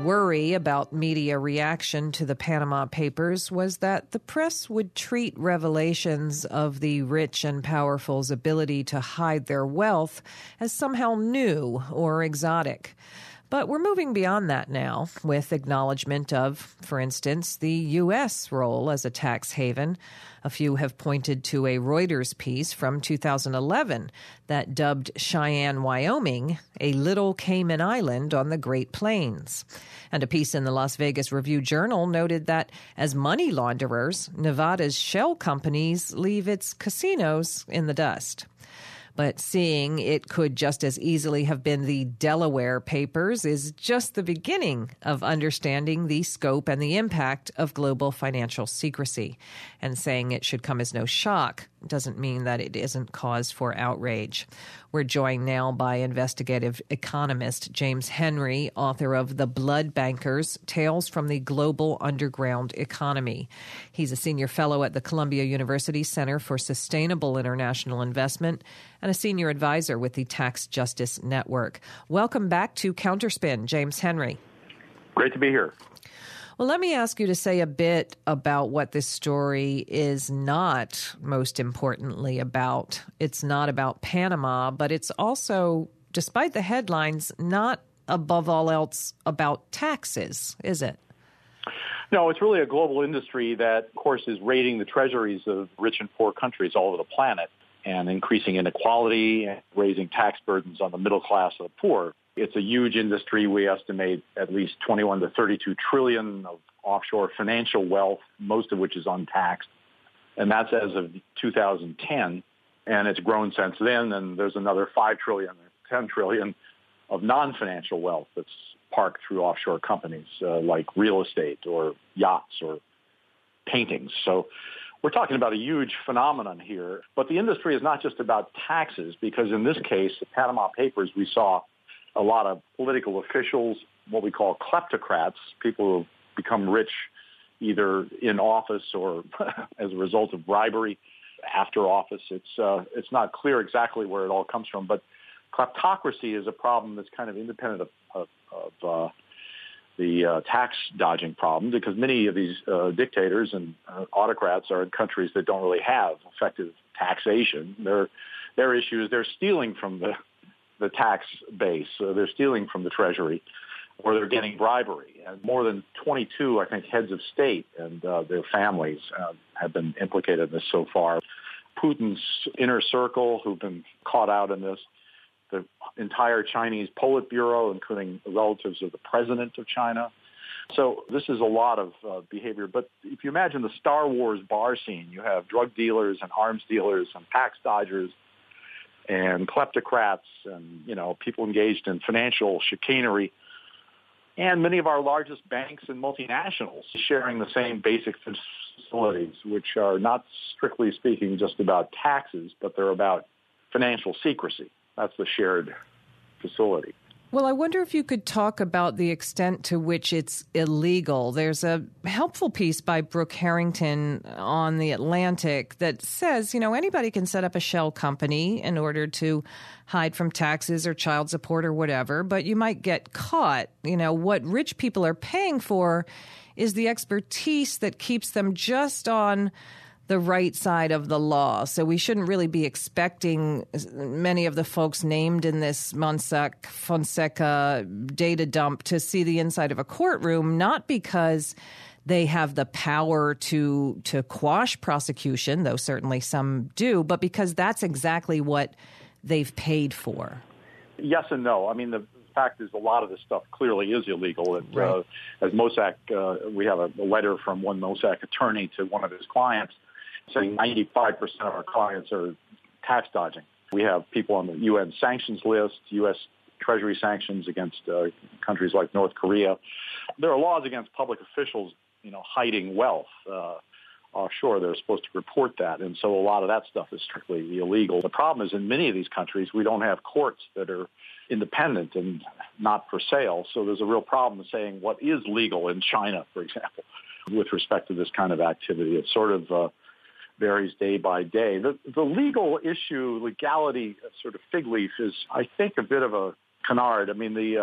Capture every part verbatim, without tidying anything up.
worry about media reaction to the Panama Papers was that the press would treat revelations of the rich and powerful's ability to hide their wealth as somehow new or exotic. But we're moving beyond that now, with acknowledgement of, for instance, the U S role as a tax haven. A few have pointed to a Reuters piece from two thousand eleven that dubbed Cheyenne, Wyoming, a little Cayman Island on the Great Plains. And a piece in the Las Vegas Review-Journal noted that as money launderers, Nevada's shell companies leave its casinos in the dust. But seeing it could just as easily have been the Delaware Papers is just the beginning of understanding the scope and the impact of global financial secrecy. And saying it should come as no shock doesn't mean that it isn't cause for outrage. We're joined now by investigative economist James Henry, author of The Blood Bankers, Tales from the Global Underground Economy. He's a senior fellow at the Columbia University Center for Sustainable International Investment and a senior advisor with the Tax Justice Network. Welcome back to Counterspin, James Henry. Great to be here. Well, let me ask you to say a bit about what this story is not, most importantly, about. It's not about Panama, but it's also, despite the headlines, not above all else about taxes, is it? No, it's really a global industry that, of course, is raiding the treasuries of rich and poor countries all over the planet and increasing inequality and raising tax burdens on the middle class and the poor. It's a huge industry. We estimate at least twenty-one to thirty-two trillion of offshore financial wealth, most of which is untaxed. And that's as of two thousand ten. And it's grown since then. And there's another five trillion, ten trillion of non-financial wealth that's parked through offshore companies uh, like real estate or yachts or paintings. So we're talking about a huge phenomenon here. But the industry is not just about taxes, because in this case, the Panama Papers, we saw a lot of political officials, what we call kleptocrats, people who have become rich either in office or as a result of bribery after office. It's uh, it's not clear exactly where it all comes from, but kleptocracy is a problem that's kind of independent of, of, of uh, the uh, tax dodging problem, because many of these uh, dictators and uh, autocrats are in countries that don't really have effective taxation. Their their issue is they're stealing from the the tax base. So they're stealing from the treasury, or they're getting bribery. And more than twenty-two, I think, heads of state and uh, their families uh, have been implicated in this so far. Putin's inner circle, who've been caught out in this, the entire Chinese Politburo, including the relatives of the president of China. So this is a lot of uh, behavior. But if you imagine the Star Wars bar scene, you have drug dealers and arms dealers and tax dodgers and kleptocrats and, you know, people engaged in financial chicanery, and many of our largest banks and multinationals sharing the same basic facilities, which are not strictly speaking just about taxes, but they're about financial secrecy. That's the shared facility. Well, I wonder if you could talk about the extent to which it's illegal. There's a helpful piece by Brooke Harrington on The Atlantic that says, you know, anybody can set up a shell company in order to hide from taxes or child support or whatever, but you might get caught. You know, what rich people are paying for is the expertise that keeps them just on the right side of the law. So we shouldn't really be expecting many of the folks named in this Mossack Fonseca data dump to see the inside of a courtroom, not because they have the power to to quash prosecution, though certainly some do, but because that's exactly what they've paid for. Yes and no. I mean, the fact is a lot of this stuff clearly is illegal. And, right. uh, as Mossack, uh, we have a, a letter from one Mossack attorney to one of his clients saying ninety-five percent of our clients are tax dodging. We have people on the U N sanctions list, U S Treasury sanctions against uh, countries like North Korea. There are laws against public officials, you know, hiding wealth uh, offshore. They're supposed to report that. And so a lot of that stuff is strictly illegal. The problem is in many of these countries, we don't have courts that are independent and not for sale. So there's a real problem saying what is legal in China, for example, with respect to this kind of activity. It's sort of uh, varies day by day. The, the legal issue, legality sort of fig leaf is, I think, a bit of a canard. I mean, the uh,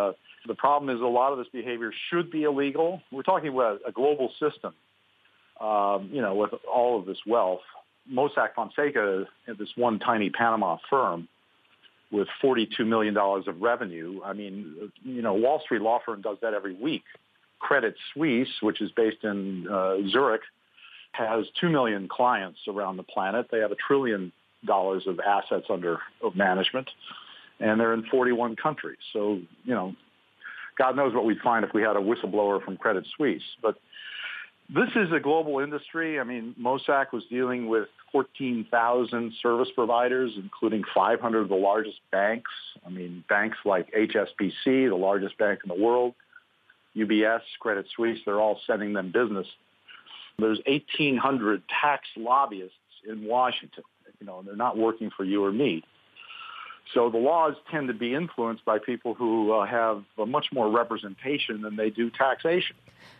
The problem is a lot of this behavior should be illegal. We're talking about a global system, um, you know, with all of this wealth. Mossack Fonseca, this one tiny Panama firm with forty-two million dollars of revenue. I mean, you know, Wall Street law firm does that every week. Credit Suisse, which is based in uh, Zurich, has two million clients around the planet. They have a trillion dollars of assets under of management, and they're in forty-one countries. So, you know, God knows what we'd find if we had a whistleblower from Credit Suisse. But this is a global industry. I mean, Mossack was dealing with fourteen thousand service providers, including five hundred of the largest banks. I mean, banks like H S B C, the largest bank in the world, U B S, Credit Suisse, they're all sending them business. There's eighteen hundred tax lobbyists in Washington. You know, they're not working for you or me. So the laws tend to be influenced by people who uh, have uh, much more representation than they do taxation.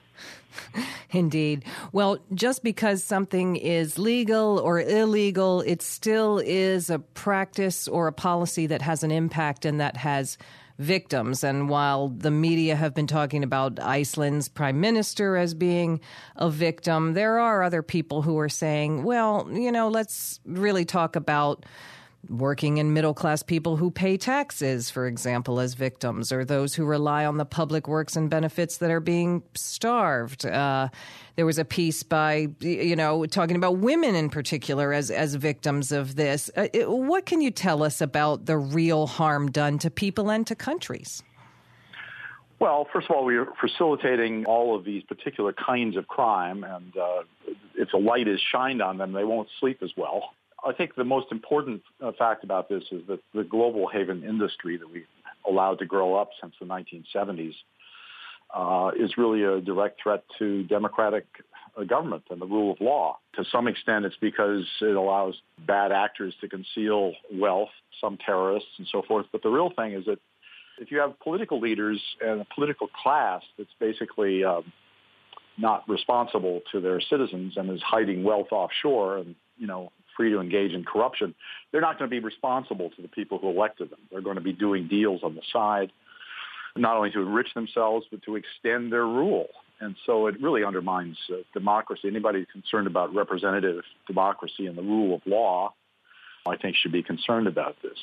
Indeed. Well, just because something is legal or illegal, it still is a practice or a policy that has an impact and that has victims. And while the media have been talking about Iceland's prime minister as being a victim, there are other people who are saying, well, you know, let's really talk about working and middle-class people who pay taxes, for example, as victims, or those who rely on the public works and benefits that are being starved. Uh, there was a piece by, you know, talking about women in particular as, as victims of this. Uh, it, what can you tell us about the real harm done to people and to countries? Well, first of all, we are facilitating all of these particular kinds of crime, and uh, if a light is shined on them, they won't sleep as well. I think the most important uh, fact about this is that the global haven industry that we've allowed to grow up since the nineteen seventies uh, is really a direct threat to democratic uh, government and the rule of law. To some extent, it's because it allows bad actors to conceal wealth, some terrorists and so forth. But the real thing is that if you have political leaders and a political class that's basically um, not responsible to their citizens and is hiding wealth offshore and, you know, free to engage in corruption, they're not going to be responsible to the people who elected them. They're going to be doing deals on the side, not only to enrich themselves, but to extend their rule. And so it really undermines uh, democracy. Anybody concerned about representative democracy and the rule of law, I think, should be concerned about this.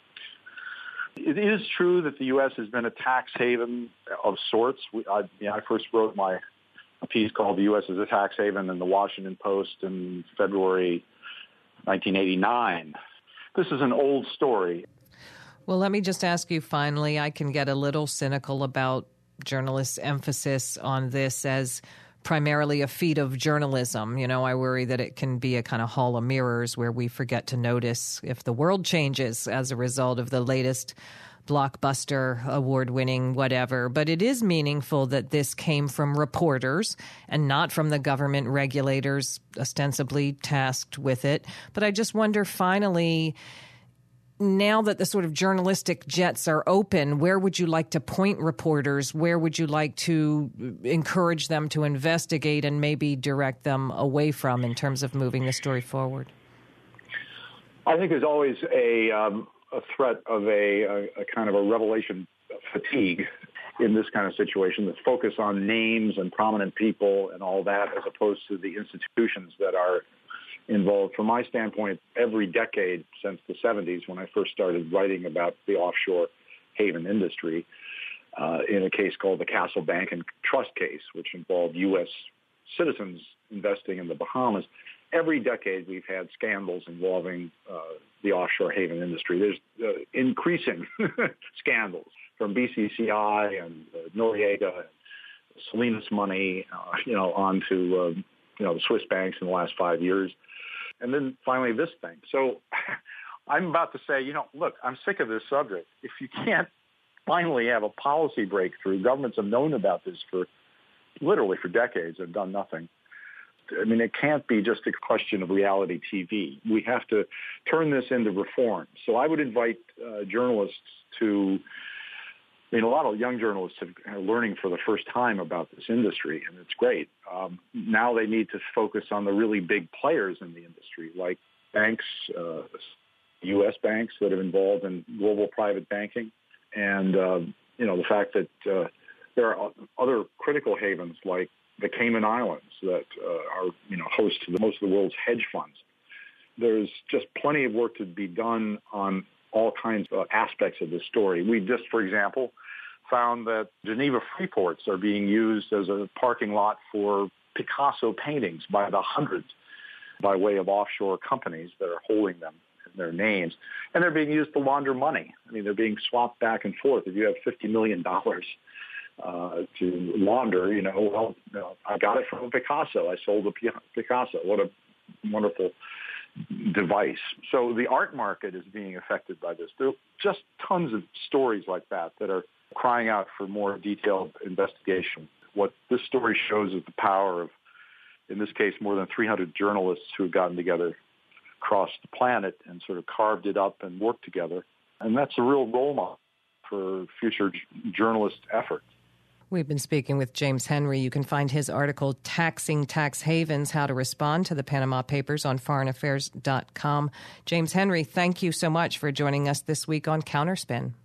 It is true that the U S has been a tax haven of sorts. We, I, you know, I first wrote my a piece called "The U S as a Tax Haven" in the Washington Post in February nineteen eighty-nine. This is an old story. Well, let me just ask you finally, I can get a little cynical about journalists' emphasis on this as primarily a feat of journalism. You know, I worry that it can be a kind of hall of mirrors where we forget to notice if the world changes as a result of the latest blockbuster, award-winning, whatever. But it is meaningful that this came from reporters and not from the government regulators ostensibly tasked with it. But I just wonder, finally, now that the sort of journalistic jets are open, where would you like to point reporters? Where would you like to encourage them to investigate and maybe direct them away from in terms of moving the story forward? I think there's always a... Um a threat of a, a, a kind of a revelation fatigue in this kind of situation, the focus on names and prominent people and all that, as opposed to the institutions that are involved. From my standpoint, every decade since the seventies, when I first started writing about the offshore haven industry, uh, in a case called the Castle Bank and Trust case, which involved U S citizens investing in the Bahamas, every decade we've had scandals involving uh, the offshore haven industry. There's uh, increasing scandals from B C C I and uh, Noriega and Salinas money, uh, you know, on to, uh, you know, the Swiss banks in the last five years. And then finally this thing. So I'm about to say, you know, look, I'm sick of this subject. If you can't finally have a policy breakthrough, governments have known about this for literally for decades and done nothing. I mean, it can't be just a question of reality T V. We have to turn this into reform. So I would invite uh, journalists to, I mean, a lot of young journalists have, are learning for the first time about this industry, and it's great. Um, now they need to focus on the really big players in the industry, like banks, uh, U S banks that are involved in global private banking, and uh, you know, the fact that uh, there are other critical havens like the Cayman Islands that uh, are, you know, host to the, most of the world's hedge funds. There's just plenty of work to be done on all kinds of aspects of this story. We just, for example, found that Geneva freeports are being used as a parking lot for Picasso paintings by the hundreds by way of offshore companies that are holding them in their names. And they're being used to launder money. I mean, they're being swapped back and forth. If you have fifty million dollars uh, to launder, you know, well, you know, I got it from a Picasso. I sold a Picasso. What a wonderful device. So the art market is being affected by this. There are just tons of stories like that that are crying out for more detailed investigation. What this story shows is the power of, in this case, more than three hundred journalists who have gotten together across the planet and sort of carved it up and worked together. And that's a real role model for future j- journalist effort. We've been speaking with James Henry. You can find his article, Taxing Tax Havens, How to Respond to the Panama Papers, on foreign affairs dot com. James Henry, thank you so much for joining us this week on Counterspin.